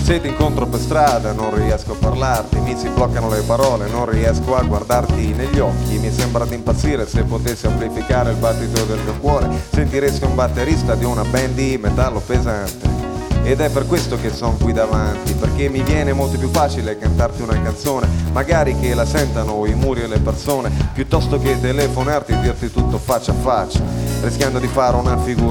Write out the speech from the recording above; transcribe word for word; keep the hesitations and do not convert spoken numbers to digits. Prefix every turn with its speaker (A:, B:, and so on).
A: Se ti incontro per strada non riesco a parlarti, mi si bloccano le parole, non riesco a guardarti negli occhi. Mi sembra di impazzire, se potessi amplificare il battito del mio cuore sentiresti un batterista di una band di metallo pesante. Ed è per questo che son qui davanti, perché mi viene molto più facile cantarti una canzone, magari che la sentano i muri e le persone, piuttosto che telefonarti e dirti tutto faccia a faccia, rischiando di fare una figura